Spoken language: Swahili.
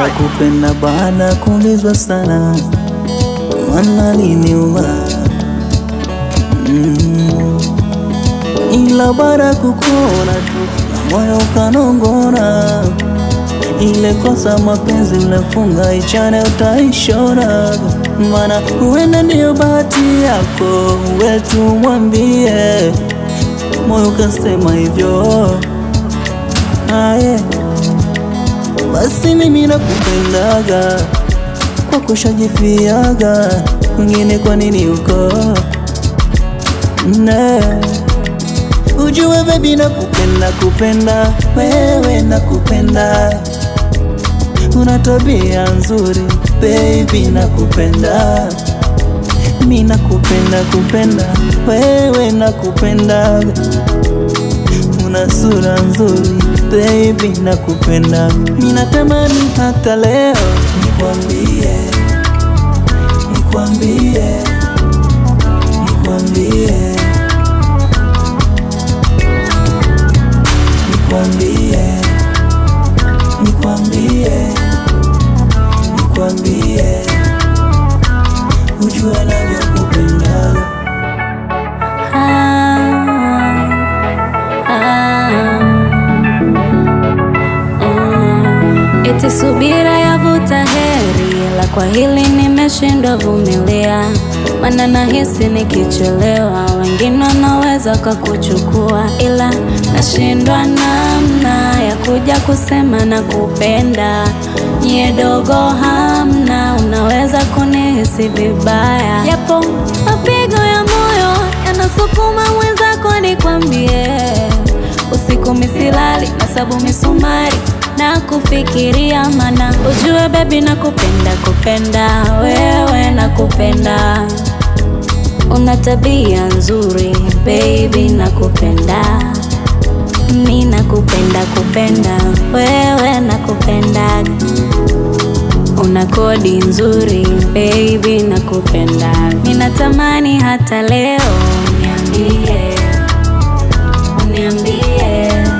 Nakupenda baada kuulizwa sana, maana liniuma. Ila baada kukuona tu na moyo ukanongona, ile kosa mapenzi ulefunga ichane utaishona. Maana huenda ndiyo bahati yako, wetu mwambie moyo kasema hivyo. Aye, basi mimi nakupendaga kwa kushajifiaga, mwingine kwa nini uko ne? Ujue baby nakupenda, kupenda wewe nakupenda, una tabia nzuri baby nakupenda. Mimi nakupenda, kupenda wewe nakupenda, una sura nzuri baby nakupenda. Mimi natamani hata leo nikwambie, nikwambie, nikwambie, nikwambie, nikwambie, nikwambie, ujue navyokupenda. Eti subira yavuta heri, la kwa hili nimeshindwa vumilia. Maana nahisi nikichelewa, wengine wanaweza kukuchukua, ila nashindwa namna ya kuja kusema nakupenda. Nyie dogo hamna, unaweza kunihisi vibaya, japo mapigo ya moyo yanasukuma mwenzako nikwambie. Usiku misilali nasabu misumari na kufikiria, mana ujue baby nakupenda, kupenda wewe nakupenda, una tabia nzuri baby nakupenda. Mimi nakupenda, kupenda wewe nakupenda, una kodi nzuri baby nakupenda. Mimi natamani hata leo uniambie, uniambie